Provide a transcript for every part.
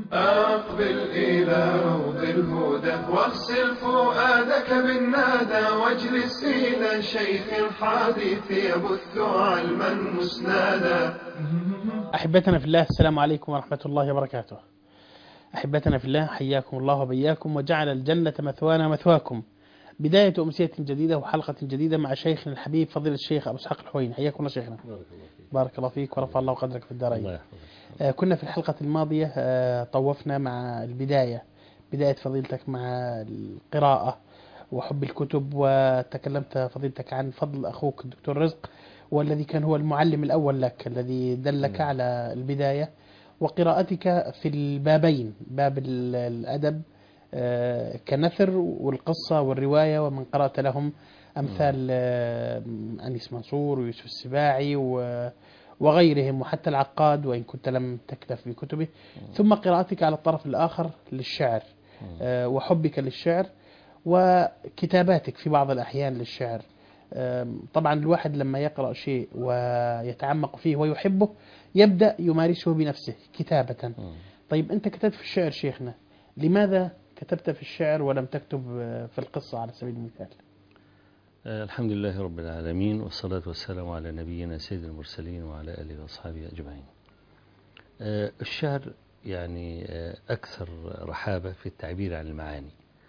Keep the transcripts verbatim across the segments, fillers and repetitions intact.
أقبل إلى روض الهدى واغسل فؤادك بالنادى واجلس إلى شيخ الحديث يبث علما مسنادا. أحبتنا في الله، السلام عليكم ورحمة الله وبركاته. أحبتنا في الله، حياكم الله وبياكم وجعل الجنة مثوانا مثواكم. بداية أمسية جديدة وحلقة جديدة مع شيخنا الحبيب فضيلة الشيخ أبو إسحاق الحويني. حياكم الله شيخنا. بارك الله فيك. بارك الله فيك ورفع الله قدرك في الدارين. الله يحفظك. آه كنا في الحلقة الماضية آه طوفنا مع البداية بداية فضيلتك مع القراءة وحب الكتب، وتكلمت فضيلتك عن فضل أخوك الدكتور رزق، والذي كان هو المعلم الأول لك الذي دلك م. على البداية وقراءتك في البابين، باب الأدب آه كنثر والقصة والرواية، ومن قرأت لهم أمثال آه أنيس منصور ويوسف السباعي و وغيرهم وحتى العقاد، وإن كنت لم تكتف بكتبه. ثم قراءتك على الطرف الآخر للشعر آه وحبك للشعر وكتاباتك في بعض الأحيان للشعر. طبعا الواحد لما يقرأ شيء ويتعمق فيه ويحبه يبدأ يمارسه بنفسه كتابة. طيب أنت كتبت في الشعر شيخنا، لماذا كتبت في الشعر ولم تكتب في القصة على سبيل المثال؟ الحمد لله رب العالمين، والصلاة والسلام على نبينا سيد المرسلين وعلى آله وأصحابه أجمعين. الشعر يعني أكثر رحابة في التعبير عن المعاني.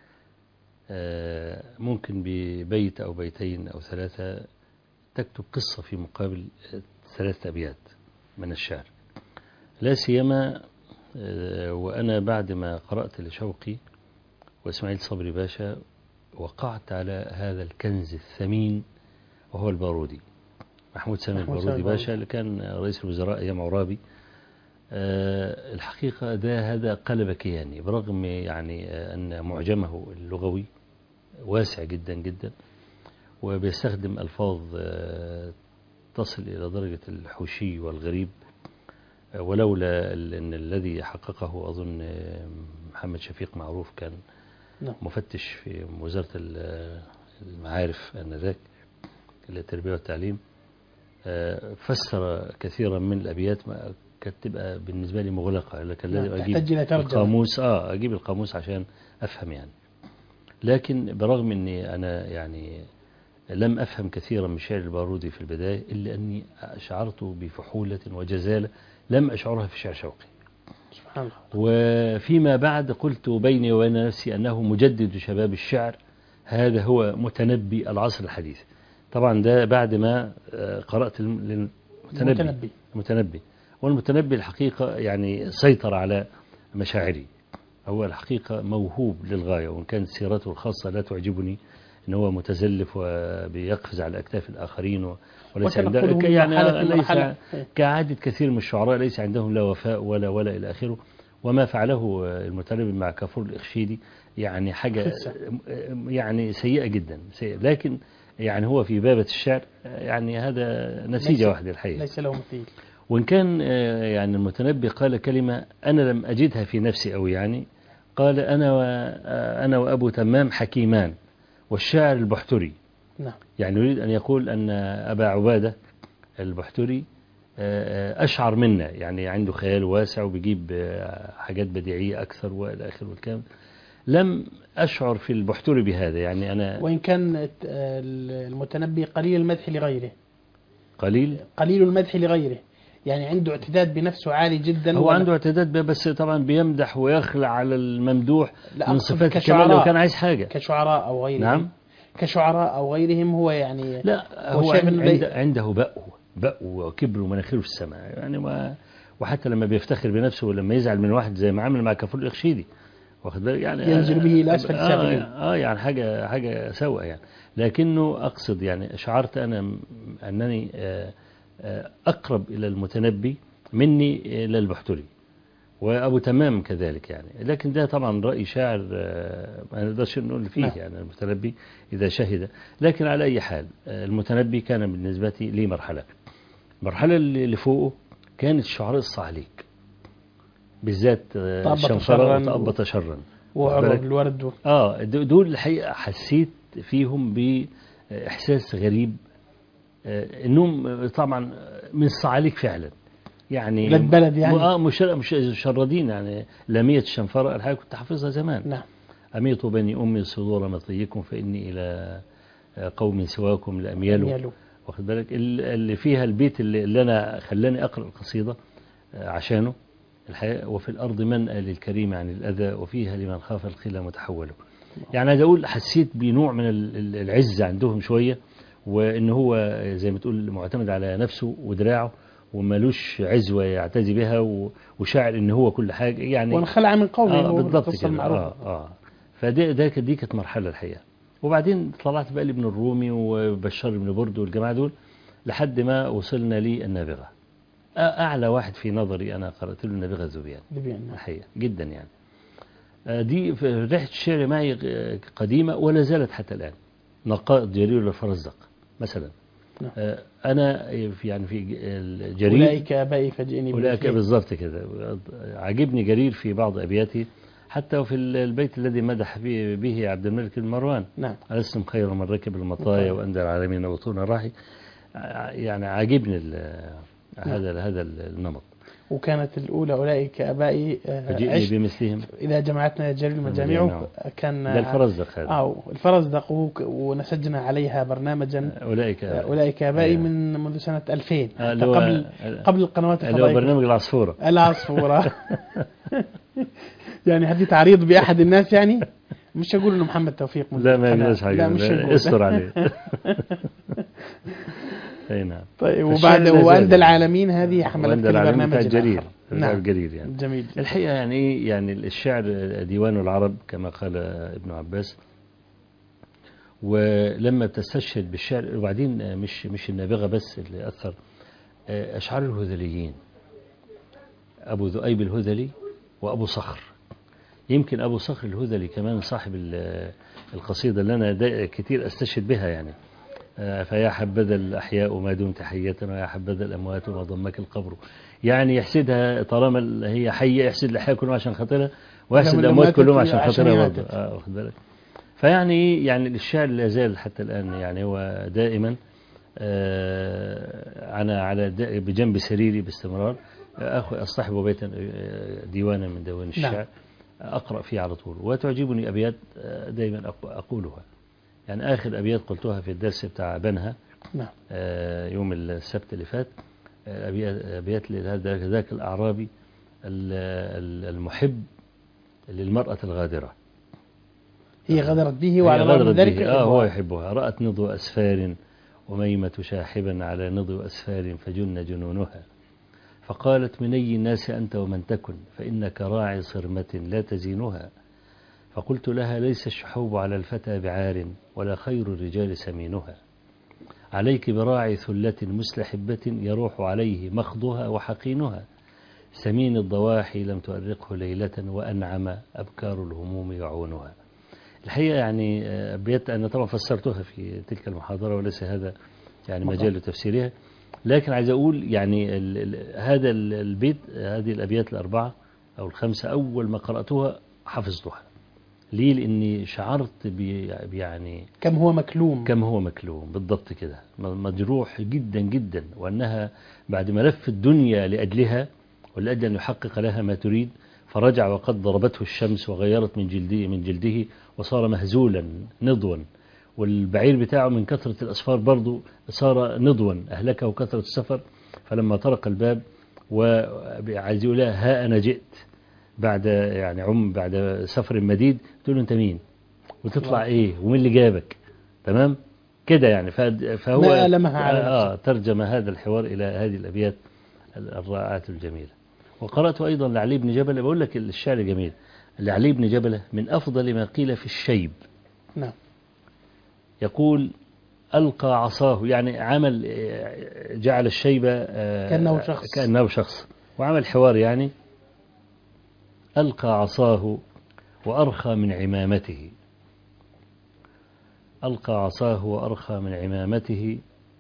ممكن ببيت أو بيتين أو ثلاثة تكتب قصة في مقابل ثلاثة أبيات من الشعر، لا سيما وأنا بعد ما قرأت لشوقي وإسماعيل صبري باشا وقعت على هذا الكنز الثمين وهو البارودي، محمود سامي البارودي باشا اللي كان رئيس الوزراء أيام عرابي. أه الحقيقة ده هذا قلب كياني، برغم يعني أن معجمه اللغوي واسع جدا جدا وبيستخدم ألفاظ أه تصل إلى درجة الحوشي والغريب، أه ولولا أن الذي حققه أظن محمد شفيق معروف كان مفتش في وزارة المعارف آنذاك التربية والتعليم، فسر كثيرا من الأبيات كانت تبقى بالنسبة لي مغلقة، لكن لازم أجيب القاموس آه أجيب القاموس عشان أفهم يعني. لكن برغم أني أنا يعني لم أفهم كثيرا من شعر البارودي في البداية، إلا أني أشعرت بفحولة وجزالة لم أشعرها في شعر شوقي. وفيما بعد قلت بيني وبين نفسي أنه مجدد شباب الشعر، هذا هو متنبي العصر الحديث. طبعا ده بعد ما قرأت المتنبي المتنبي والمتنبي الحقيقة يعني سيطر على مشاعري. هو الحقيقة موهوب للغاية، وإن كانت سيرته الخاصة لا تعجبني، إن هو متزلف وبيقفز على أكتاف الآخرين وليس عنده يعني ليس كعادة كثير من الشعراء ليس عندهم لا وفاء ولا ولا إلى آخره. وما فعله المتنبي مع كافور الإخشيدي يعني حاجة يعني سيئة جدا سيئة، لكن يعني هو في بابة الشعر يعني هذا نسيجة واحدة الحقيقة، ليس له مثيل. وإن كان يعني المتنبي قال كلمة أنا لم أجدها في نفسي أو يعني قال أنا وأنا وأبو تمام حكيمان والشاعر البحتري. نعم. يعني يريد أن يقول أن أبا عبادة البحتري أشعر منا، يعني عنده خيال واسع وبيجيب حاجات بديعية أكثر وإلى آخره والكلام. لم أشعر في البحتري بهذا، يعني أنا وإن كان المتنبي قليل المدح لغيره، قليل قليل المدح لغيره، يعني عنده اعتداد بنفسه عالي جدا. هو عنده اعتداد بس طبعا بيمدح ويخلع على الممدوح من صفات الكمال لو كان عايز حاجة كشعراء أو غيرهم. نعم كشعراء أو غيرهم هو يعني لا هو, هو عند عنده بأو بأو وكبر ومناخيره في السماء يعني ما وحتى لما بيفتخر بنفسه ولما يزعل من واحد زي ما عمل مع كافور الإخشيدي واخد بالك يعني ينزل به إلى أسفل السافلين. آه, اه يعني حاجة حاجة سوء يعني. لكنه أقصد يعني شعرت أنا أنني آه أقرب إلى المتنبي مني إلى البحتري وأبو تمام كذلك يعني. لكن ده طبعا رأي شاعر ما نقدرش نقول فيه يعني المتنبي إذا شهد. لكن على أي حال المتنبي كان بالنسبة لي مرحلة المرحلة اللي فوقه كانت الشعراء الصعليك بالذات الشنفرة وتأبط شرا وعرب الورد آه دول الحقيقة حسيت فيهم بإحساس غريب، انهم طبعا من الصعاليك فعلا يعني ولاد بلد يعني. اه مش مش مشردين يعني. لامية الشنفرة الحقيقة كنت حافظها زمان. نعم. أميط بني أمي صدور مطيكم فإني إلى قوم سواكم لأميل. يلو. واخد بالك اللي فيها البيت اللي, اللي أنا خلاني أقرأ القصيدة عشانه الحقيقة. وفي الأرض منأى للكريم عن الأذى وفيها لمن خاف الخلا متحوله. يعني عايز أقول حسيت بنوع من العزة عندهم شوية، وإن هو زي ما تقول معتمد على نفسه ودراعه ومالوش عزوة يعتزي بها وشاعر إن هو كل حاجة يعني. وانخلع من قومه. آه هو بالضبط القصة كده. المعروفة. آه آه فدي ده دي كانت مرحلة الحقيقة. وبعدين طلعت بقى لابن الرومي وبشار بن برد والجماعة دول لحد ما وصلنا لي النابغة. أعلى واحد في نظري أنا قرأت له النابغة الذبيان الحقيقة جدا يعني. دي في ريحة الشعر معي قديمة ولا زالت حتى الآن. نقائد جرير الفرزدق مثلا. نعم. أنا في يعني في الجرير أولئك آبائي فاجئني أولئك بالضبط كده. عجبني جرير في بعض أبياته حتى في البيت الذي مدح به عبد الملك بن مروان. نعم. ألستم خير من ركب المطايا وأندى العالمين وطون الراحي. يعني عجبني هذا نعم. هذا النمط. وكانت الأولى أولئك آبائي فجئني بمثلهم إذا جمعتنا جرير المجامع. كان ده الفرزدق هذا. أو الفرزدق ونسجنا عليها برنامجا أولئك آبائي, أولئك آبائي من منذ سنة ألفين قبل قبل القنوات الفضائية. برنامج العصفورة. العصفورة. يعني هذه تعريض بأحد الناس يعني. مش أقول إنه محمد توفيق. لا ما يقولش حاجة. لا مش أقول. استر عليه. اي نعم. طيب وبعد وأندى العالمين هذه حملت برنامج جرير. نعم. جرير يعني. جميل. الحقيقة يعني ايه يعني الشعر ديوان العرب كما قال ابن عباس. ولما بتستشهد بالشعر وبعدين مش مش النابغة بس اللي أثر. أشعار الهذليين أبو ذؤيب الهذلي وأبو صخر. يمكن أبو صخر الهذلي كمان صاحب القصيدة اللي أنا كتير أستشهد بها يعني. فيا حبذا الأحياء ما دمت حية ويا حبذا الأموات ما ضمك القبر. يعني يحسدها طالما هي حية يحسد الأحياء كلهم عشان خاطرها ويحسد الأموات كلهم عشان خاطرها برضه. آه واخد بالك. فيعني يعني الشعر لا زال حتى الآن يعني هو دائما آه أنا على بجنب سريري باستمرار أخذ أصطحب بيتا ديوانا من ديوان الشعر أقرأ فيه على طول. وتعجبني أبيات دائما أقولها يعني. آخر أبيات قلتها في الدرس بتاع بنها نعم. آه يوم السبت اللي فات. أبيات لهذا ذاك الأعرابي المحب للمرأة الغادرة. هي غدرت به وعلى الرغم من ذلك آه هو يحبها. رأت نضو أسفار وميمة شاحبا على نضو أسفار فجن جنونها. فقالت من أي الناس أنت ومن تكن فإنك راعي صرمة لا تزينها. فقلت لها ليس الشحوب على الفتى بعار ولا خير الرجال سمينها. عليك براعي ثلة مستحبة يروح عليه مخضها وحقينها. سمين الضواحي لم تؤرقه ليلة وأنعم أبكار الهموم يعونها. الحقيقة يعني أبيات أنا طبعا فسرتها في تلك المحاضرة وليس هذا يعني مجال تفسيرها. لكن عايز أقول يعني ال ال هذا البيت هذه الأبيات الأربعة أو الخمسة أول ما قرأتها حفظتها. ليه؟ لأني شعرت يعني كم هو مكلوم كم هو مكلوم بالضبط كده مجروح جدا جدا. وأنها بعد ما لف الدنيا لأجلها ولأجل أن يحقق لها ما تريد فرجع وقد ضربته الشمس وغيرت من جلده من جلده وصار مهزولا نضوا. والبعير بتاعه من كثرة الأسفار برضو صار نضوا أهلكه كثرة السفر. فلما طرق الباب وعايز يقول لها ها أنا جئت بعد يعني عم بعد سفر مديد. تقول له أنت مين وتطلع إيه ومين اللي جابك تمام كده يعني. فهو آه ترجم هذا الحوار إلى هذه الأبيات الرائعات الجميلة. وقرأت أيضا لعلي بن جبلة. بقول لك الشعر جميل. لعلي بن جبلة من أفضل ما قيل في الشيب. نعم. يقول ألقى عصاه يعني عمل جعل الشيبة كأنه شخص كأنه شخص وعمل حوار يعني. ألقى عصاه وأرخى من عمامته. ألقى عصاه وأرخى من عمامته.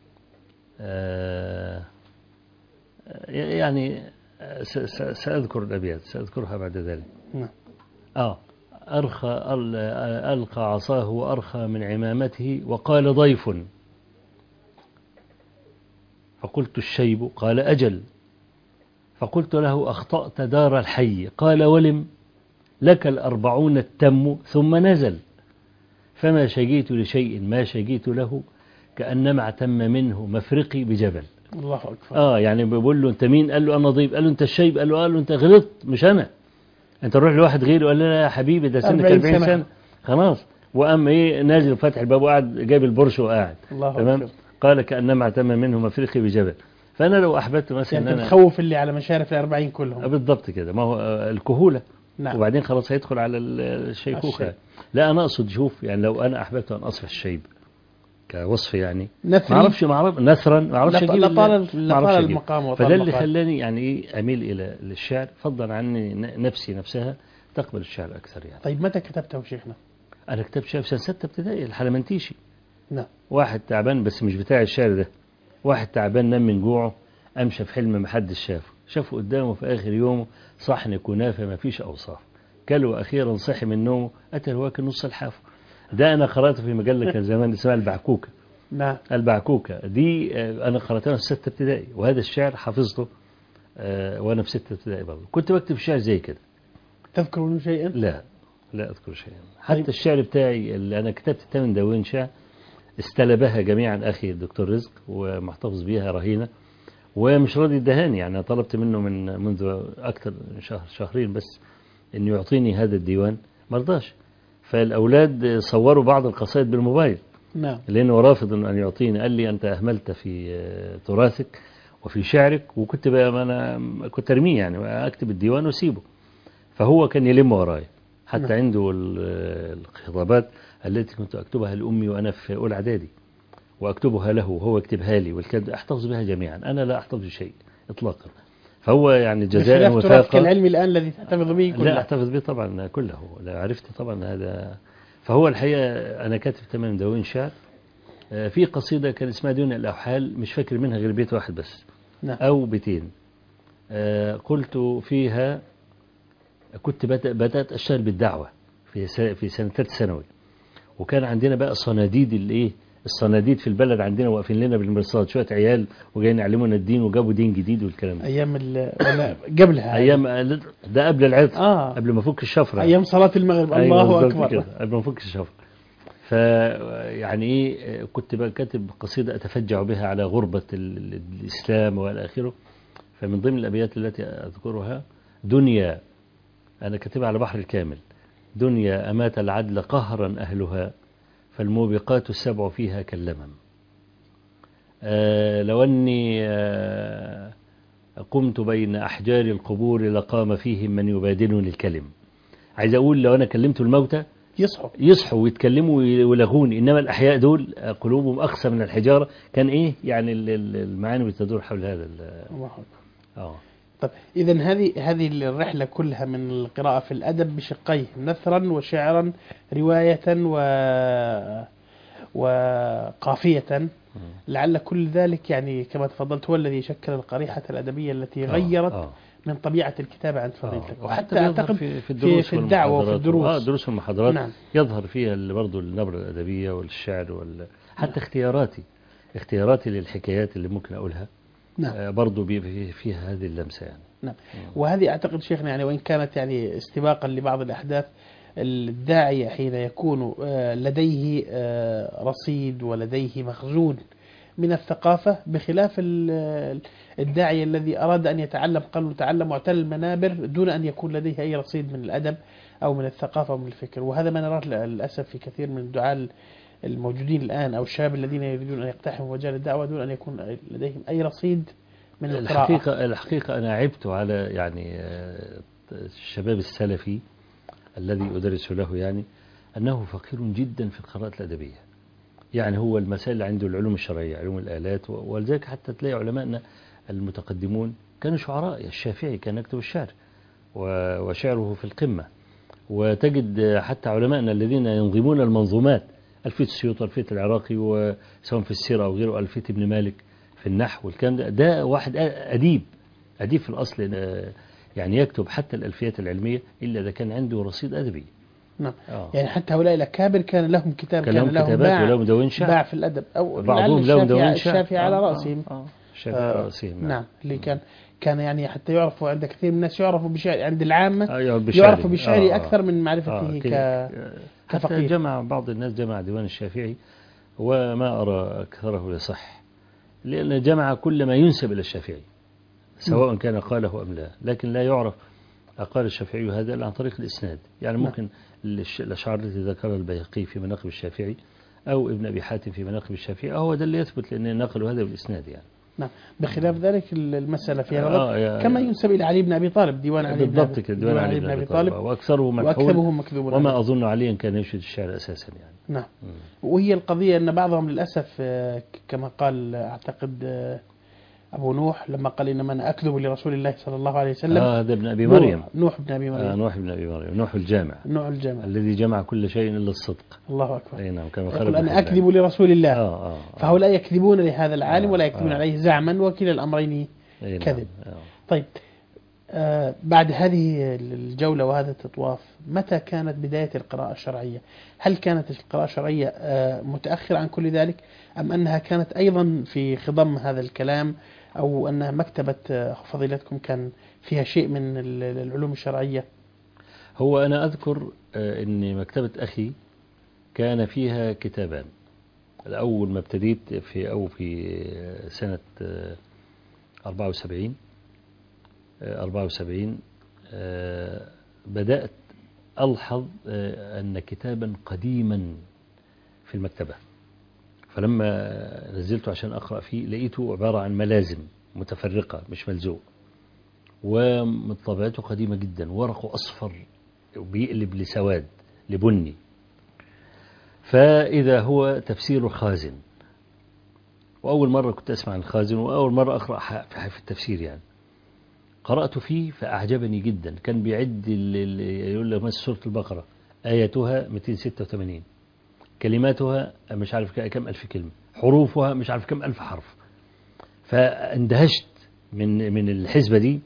يعني سأذكر الأبيات سأذكرها بعد ذلك. نعم. آه أرخى ألقى عصاه وأرخى من عمامته وقال ضيف. فقلت الشيب قال أجل. فقلت له أخطأت دار الحي. قال ولم؟ لك الأربعون التم ثم نزل. فما شجيت لشيء ما شجيت له كأنما اعتم منه مفرقي بجبل. الله أكبر. آه يعني بيقول له أنت مين؟ قال له أنا ضيب. قال له أنت الشيب؟ قال له قال له أنت غلطت مش أنا، أنت روح لواحد غيره. قال له لا يا حبيبي ده سنك أربعين سنة خلاص. وقام إيه نازل فتح الباب وقعد جايب البرش وقاعد. تمام. قال كأنما اعتم منه مفرقي بجبل. فأنا لو أحببت مثلا يعني أنا تخوف اللي على مشارف الأربعين كلهم. بالضبط كده، ما هو الكهولة. نعم. وبعدين خلاص هيدخل على الشيخوخة. لا أنا أقصد شوف يعني لو أنا أحببت أن أصف الشيب كوصف يعني ما أعرفش ما أعرف نثرا ما أعرفش أجيب لطال المقام. فده اللي خلاني يعني إيه أميل إلى الشعر فضلا عني نفسي نفسها تقبل الشعر أكثر يعني. طيب متى كتبته شيخنا؟ أنا كتبت شعر في سنة ستة ابتدائي الحلمنتيشي. نعم. واحد تعبان بس مش بتاع الشعر ده، واحد تعبان نام من جوعه أمشى في حلم محدش شافه، شافه قدامه في آخر يومه صحن كنافة ما فيش أوصاف، كله أخيرا صحي من نومه أتى الواكل نص الحافة. ده أنا قرأته في مجلة كان زمان اسمها البعكوكة. نعم. البعكوكة دي أنا قرأتها في ستة ابتدائي، وهذا الشعر حفظته وأنا في ستة ابتدائي برضه. كنت بكتب شعر زي كده. تذكر منه شيئا؟ لا لا أذكر شيئا. حتى طيب. الشعر بتاعي اللي أنا كتبت ثمان دواوين شعر استلبها جميعا أخي الدكتور رزق ومحتفظ بيها رهينة ومش راضي يدهاني. يعني طلبت منه من منذ أكثر من شهر شهرين بس إنه يعطيني هذا الديوان مرضاش. فالأولاد صوروا بعض القصائد بالموبايل. نعم. لأنه رافض أن يعطيني. قال لي أنت أهملت في تراثك وفي شعرك. وكنت بقى أنا كنت أرميه يعني أكتب الديوان وأسيبه. فهو كان يلم وراي حتى نعم. عنده الخطابات التي كنت أكتبها لأمي وأنا في أولى إعدادي وأكتبها له وهو يكتبها لي والكلام أحتفظ بها جميعا. أنا لا أحتفظ بشيء إطلاقا. فهو يعني جزاء وفاقا العلم الآن الذي تحتفظ به كله. لا أحتفظ به طبعا كله. لا عرفت طبعا هذا. فهو الحقيقة أنا كاتب ثمان دواوين شعر. في قصيدة كان اسمها دون الأوحال مش فاكر منها غير بيت واحد بس نعم. أو بيتين. قلت فيها كنت بدأت أشتغل بالدعوة في في سنة ثالث ثانوي. وكان عندنا بقى صناديد الايه الصناديد في البلد عندنا واقفين لنا بالمرصاد شويه عيال وجايين يعلمونا الدين وجابوا دين جديد والكلام ده. ايام قبلها ايام ده قبل العطر آه. قبل ما افك الشفره ايام صلاه المغرب. أيوة الله اكبر. قبل ما افك الشفره. ف يعني ايه كنت بقى كاتب قصيده اتفجع بها على غربه الاسلام والى اخره. فمن ضمن الابيات التي اذكرها دنيا انا كاتبها على بحر الكامل. دنيا أمات العدل قهرا أهلها فالموبقات السبع فيها كاللمم. آه لو أني آه قمت بين أحجار القبور لقام فيهم من يبادلني الكلم. عايز أقول لو أنا كلمت الموتى يصحوا يصحوا ويتكلموا ويلغوني، إنما الأحياء دول قلوبهم أقسى من الحجارة. كان إيه يعني المعاني بتدور حول هذا. آه طب إذا هذه هذه الرحلة كلها من القراءة في الأدب بشقيه نثرا وشعرا رواية و وقافية. لعل كل ذلك يعني كما تفضلت هو الذي شكل القريحة الأدبية التي غيرت آه. آه. من طبيعة الكتابة عند فضيلتك. آه. وحتى أعتقد في, في, الدروس في الدعوة وفي الدروس آه دروس والمحاضرات نعم. يظهر فيها برضو النبرة الأدبية والشعر وال... حتى نعم. اختياراتي اختياراتي للحكايات اللي ممكن أقولها نعم. برضو فيها هذه اللمسة يعني. نعم. وهذه أعتقد شيخنا يعني وإن كانت يعني استباقا لبعض الأحداث الداعية حين يكون لديه رصيد ولديه مخزون من الثقافة بخلاف الداعية الذي أراد أن يتعلم قال تعلم معتل المنابر دون أن يكون لديه أي رصيد من الأدب أو من الثقافة أو من الفكر. وهذا ما نراه للأسف في كثير من الدعاة الموجودين الآن أو الشباب الذين يريدون أن يقتحموا مجال الدعوة دون أن يكون لديهم أي رصيد من القراءة. الحقيقة, الحقيقة أنا عبت على يعني الشباب السلفي الذي أدرس له يعني أنه فقير جدا في القراءة الأدبية. يعني هو المسائل اللي عنده العلوم الشرعية علوم الآلات ولذلك حتى تلاقي علماءنا المتقدمون كانوا شعراء. الشافعي كان يكتب الشعر وشعره في القمة. وتجد حتى علماءنا الذين ينظمون المنظومات ألفية السيوطي ألفية العراقي وسواء في السيرة أو غيره ألفية ابن مالك في النحو والكلام ده. ده واحد أديب أديب في الأصل يعني يكتب حتى الألفيات العلمية إلا إذا كان عنده رصيد أدبي. نعم. آه. يعني حتى هؤلاء الأكابر كان لهم كتاب كان لهم كتابات ولهم دواوين شعر باع في الأدب أو بعضهم لهم دواوين شعر الشافعي على رأسهم. آه. آه. الشافعي آه رأسهم نعم. نعم اللي كان كان يعني حتى يعرفوا عند كثير من الناس يعرفوا بشعر، عند العامة آه يعرف بشعري. يعرفوا بشعري آه أكثر من آه معرفته ك حتى كفقيه. جمع بعض الناس جمع ديوان الشافعي، وما أرى أكثره يصح، لأن جمع كل ما ينسب إلى الشافعي سواء كان قاله أم لا، لكن لا يعرف أقال الشافعي هذا إلا عن طريق الإسناد. يعني ممكن الأشعار التي ذكرها البيهقي في مناقب الشافعي أو ابن أبي حاتم في مناقب الشافعي هو ده اللي يثبت، لأن نقلوا هذا بالإسناد يعني. نعم. بخلاف ذلك المسألة فيها غلط آه كما ينسب إلى علي بن أبي طالب، ديوان علي بن بالضبط أبي كده، ديوان علي بن أبي طالب، وأكثره مكحول وأكثره مكذوب وما عليه. أظن عليا كان ينشد الشعر أساسا يعني. نعم. وهي القضية أن بعضهم للأسف كما قال أعتقد أبو نوح لما قال إنما أنا أكذب لرسول الله صلى الله عليه وسلم. آه هذا ابن أبي مريم. نوح بن أبي مريم. آه نوح بن أبي مريم، نوح الجامع. نوح الجامع الذي جمع كل شيء إلا الصدق. الله أكبر. أي نعم كما يقول أنا أكذب لرسول الله. آه آه آه. فهؤلاء يكذبون لهذا العالم آه ولا يكذبون آه. عليه زعما، وكلا الأمرين نعم. كذب. آه. طيب آه بعد هذه الجولة وهذا التطواف، متى كانت بداية القراءة الشرعية؟ هل كانت القراءة الشرعية آه متأخرة عن كل ذلك، أم أنها كانت أيضا في خضم هذا الكلام، أو أن مكتبة فضيلتكم كان فيها شيء من العلوم الشرعية؟ هو أنا أذكر أن مكتبة أخي كان فيها كتابان. الأول ما ابتديت في أو في سنة أربعة وسبعين أربعة وسبعين بدأت ألحظ أن كتابا قديما في المكتبة، فلما نزلت عشان أقرأ فيه لقيته عبارة عن ملازم متفرقة مش ملزوق، وطبعته قديمة جدا، ورقه أصفر وبيقلب لسواد لبني، فإذا هو تفسير خازن. وأول مرة كنت أسمع عن الخازن، وأول مرة أقرأ في التفسير يعني. قرأت فيه فأعجبني جدا. كان بيعد يقول له مثل سورة البقرة آياتها مئتين وستة وثمانين، كلماتها مش عارف كم ألف كلمة، حروفها مش عارف كم ألف حرف. فاندهشت من من الحسبة دي،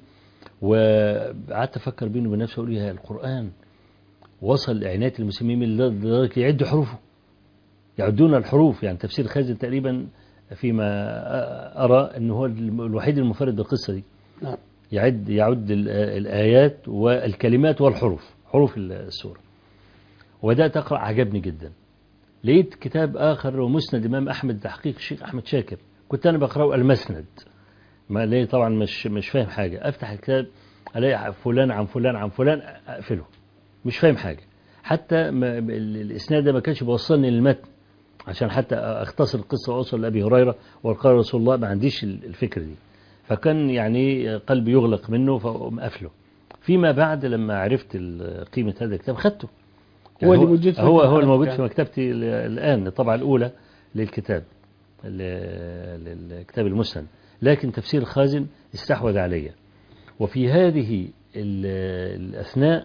وقعدت أفكر بيني وبين نفسي أقول يا القرآن وصل لعناية المسلمين لدرجة يعدوا حروفه، يعدون الحروف. يعني تفسير خازن تقريبا فيما أرى أنه هو الوحيد المنفرد بالقصة دي. نعم. يعد يعد الآيات والكلمات والحروف، حروف السورة. وبدأت أقرأ، عجبني جدا. لقيت كتاب آخر ومسند إمام أحمد تحقيق الشيخ أحمد شاكر، كنت أنا بقرأه المسند، ما ليه طبعا مش مش فاهم حاجة. أفتح الكتاب ألاقي فلان عن فلان عن فلان، أقفله مش فاهم حاجة. حتى الإسناد ده ما كانش بيوصلني للمتن عشان حتى أختصر القصة وأوصل لأبي هريرة وقال رسول الله، ما عنديش الفكرة دي. فكان يعني قلبي يغلق منه فأقوم قفله. فيما بعد لما عرفت قيمة هذا الكتاب خدته. يعني هو هو هو, هو الموجود في مكتبتي الآن، الطبعة الأولى للكتاب، للكتاب المسند. لكن تفسير خازن استحوذ علي. وفي هذه الأثناء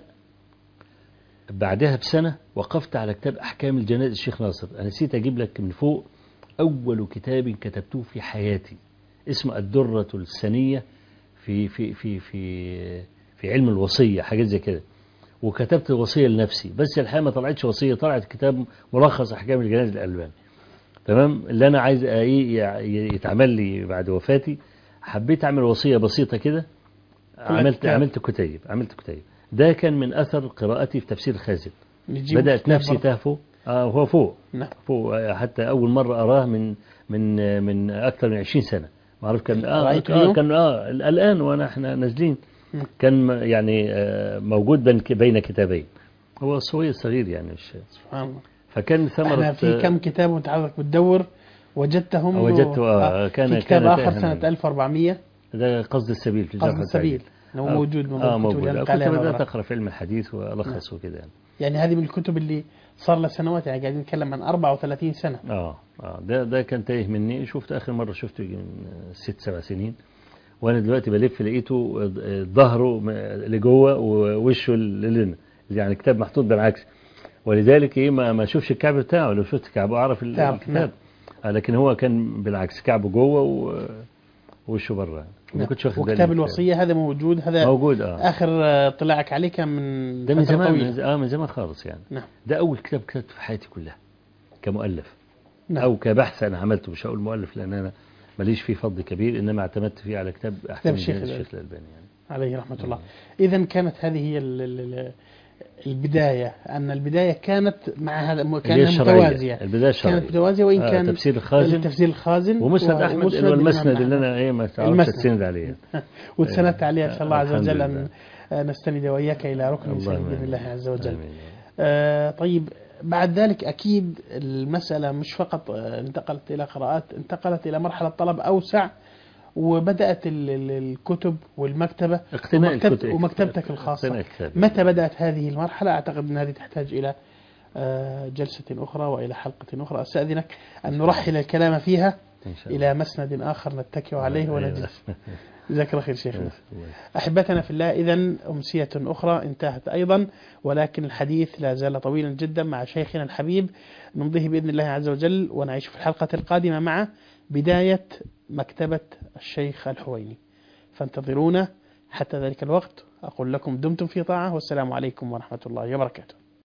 بعدها بسنة وقفت على كتاب أحكام الجنائز الشيخ ناصر. أنا نسيت أجيب لك من فوق أول كتاب كتبته في حياتي، اسمه الدرة السنية في في في في في علم الوصية، حاجات زي كده. وكتبت وصية لنفسي، بس الحقيقة ما طلعتش وصية، طلعت كتاب ملخص أحكام الجنائز الألباني. تمام. اللي أنا عايز يتعمل لي بعد وفاتي، حبيت أعمل وصية بسيطة كده، عملت عملت كتيب عملت كتيب. ده كان من أثر قراءتي في تفسير خازن. بدأت نفسي تهفو. آه هو فوق نعم. فوق حتى أول مرة أراه من من من أكثر من عشرين سنة. ما أعرف كان آه, آه كان آه الآن وأنا إحنا نازلين كان يعني آه موجود بين بين كتابين. هو صغير صغير يعني مش سبحان الله. فكان ثمرة. في كم كتاب وأنت حضرتك بتدور وجدتهم؟ وجدت آه كان في كتاب كان آخر سنة ألف وأربعمية، ده قصد السبيل في قصد السبيل. هو موجود موجود. آه موجود. كنت بدأت أقرأ في علم الحديث وألخص وكده يعني. يعني هذه من الكتب اللي صار لها سنوات، يعني قاعدين نتكلم عن أربعة وثلاثين سنة. آه آه ده ده كان تايه مني. شفت آخر مرة شفته من ست سبع سنين، وأنا دلوقتي بلف لقيته ظهره لجوه ووشه للنا، يعني كتاب محطوط بالعكس. ولذلك إيه ما ما أشوفش الكعب بتاعه، لو شفت كعبه أعرف الكتاب. آه لكن هو كان بالعكس، كعبه جوه ووشه بره. ما كنتش واخد بالي. وكتاب الوصية هذا موجود، هذا موجود. آه. آخر طلعك عليه كان من ده من زمان طويلة. اه من زمان خالص يعني. نعم. ده أول كتاب كتبته في حياتي كلها كمؤلف. نعم. أو كبحث أنا عملته، مش هقول مؤلف لأن أنا ماليش فيه فضل كبير، إنما اعتمدت فيه على كتاب أحكام الشيخ الجنائز الألباني. الشيخ الألباني يعني. عليه رحمة الله. إذا كانت هذه هي ال- ال- البداية، أن البداية كانت مع هذا اللي هي كانت الشرعية. متوازية، البداية الشرعية كانت متوازية، وإن آه كان تفسير الخازن تفسير الخازن ومسند و- أحمد ومسند اللي هو الإمام المسند اللي أحمد. أنا إيه ما تعودش المسند. أتسند عليه. واتسندت عليه أسأل الله عز الحمد وجل لله. أن نستند وإياك إلى ركن اللهم سليم بإذن الله آمين. عز وجل. آمين. آه طيب، بعد ذلك أكيد المسألة مش فقط آه، انتقلت إلى قراءات، انتقلت إلى مرحلة طلب أوسع، وبدأت ال- ال- الكتب والمكتبة اقتناء ومكتب الكتب. ومكتبتك الخاصة. اقتناء الكتاب. متى بدأت هذه المرحلة؟ أعتقد أن هذه تحتاج إلى آه، جلسة أخرى وإلى حلقة أخرى. أستأذنك أن نرحل الكلام فيها إن شاء الله. إلى مسند آخر نتكئ عليه أيوة. ونجلس. جزاك الله خير شيخنا. الله. أحبتنا في الله، إذن أمسية أخرى انتهت أيضا، ولكن الحديث لا زال طويلا جدا مع شيخنا الحبيب، نمضيه بإذن الله عز وجل، ونعيش في الحلقة القادمة مع بداية مكتبة الشيخ الحويني. فانتظرونا حتى ذلك الوقت. أقول لكم دمتم في طاعة، والسلام عليكم ورحمة الله وبركاته.